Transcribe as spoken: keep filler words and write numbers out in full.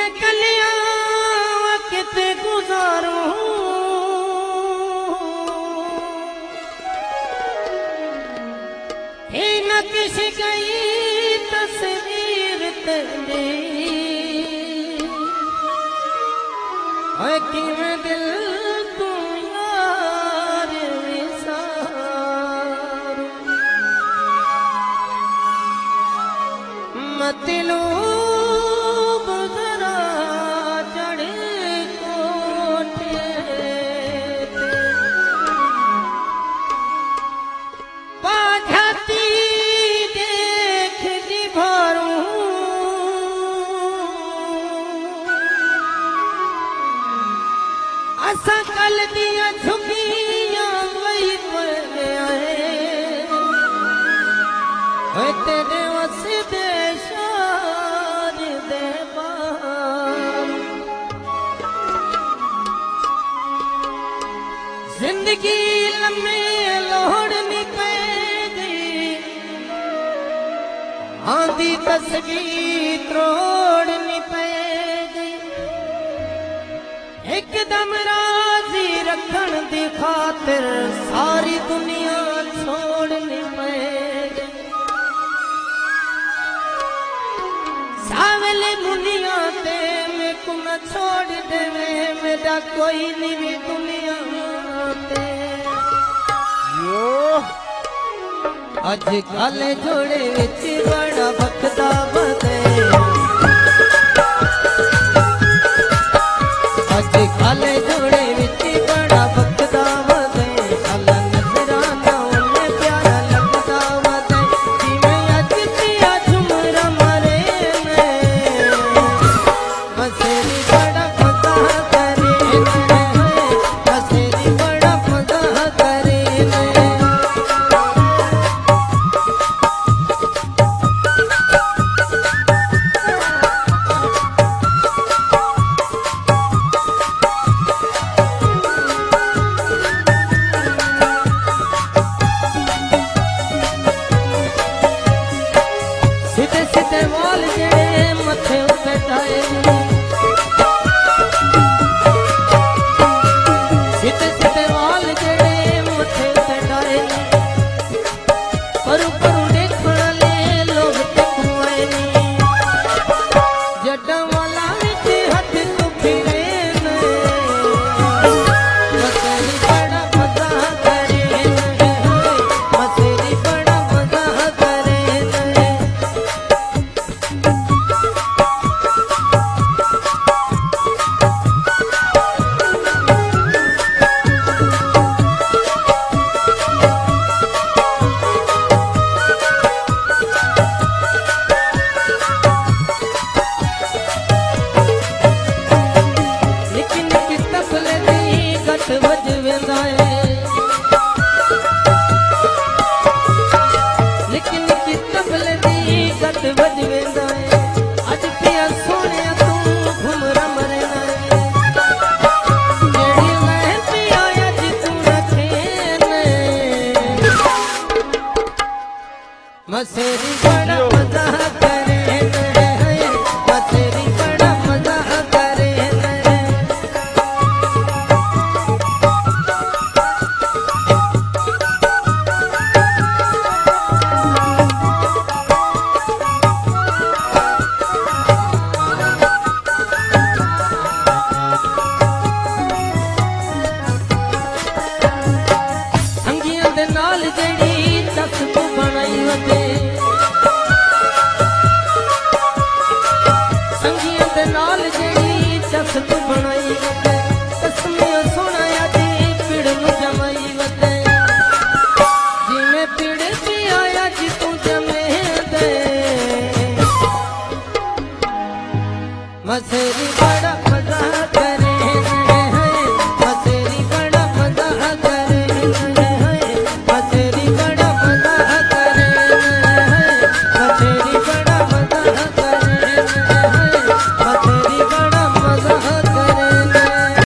मैं कलिया किते गुजारूं हे नक्श गई तस्वीर तेरी है कि मैं दिल तू यार विसारूं मतलूब जरा चढ़े कोठे पे पाझाती देख जी भरूं असा कल दिया झुकियां वही पे आए ओए तेरे वसदे शान दे बार जिंदगी लम्मे लोड़नी पैगी आंधी तस्वीर तोड़नी पैगी एकदम राजी रखन दी खातिर सारी दुनिया छोड़नी पैगी सावले मुनिया ते मैं को न छोड़ देवे मेरा कोई नहीं भी दुनिया ते अज कल जोड़े विच बड़ा बखदा बदे अज कल जोड़े विच बड़ा बखदा बदे अल्लाह नजराना उन्हें प्यारा लगदा बदे जिवें अज पिया झुमरा मरे में बसेरी बड़ा मजा करे बसेरी बड़ा मजा करे सीधे सीधे वाल जेड़े मथे उते टाए सीधे सीधे वाल जेड़े मथे उते टाए पर ऊपर देखण ले लोग तकुए नी जड्डां वाला विच हथ तू फिरे ने बसेरी बड़ा मजा करे बसेरी बड़ा मजा करे लेकिन किस तबले दी गट वज वेंदा है लेकिन किस तबले दी गट वज वेंदा है अज पिया सोनिया तू घुमरा मरना है जेड़ी मैं पिया अज तू रखे ने मसेरी बड़ा मजा करे मसेरी बड़ा मजा करे संगियां दे नाल जेड़ी तख्त तू बनाई वते संगियां दे नाल जेड़ी तख्त तू बनाई वते तस्मियां सोनाया दी पिड़ नू जमाई वते जिवें पिड़ दी आया जी तू जमे दे मसेरी बड़ा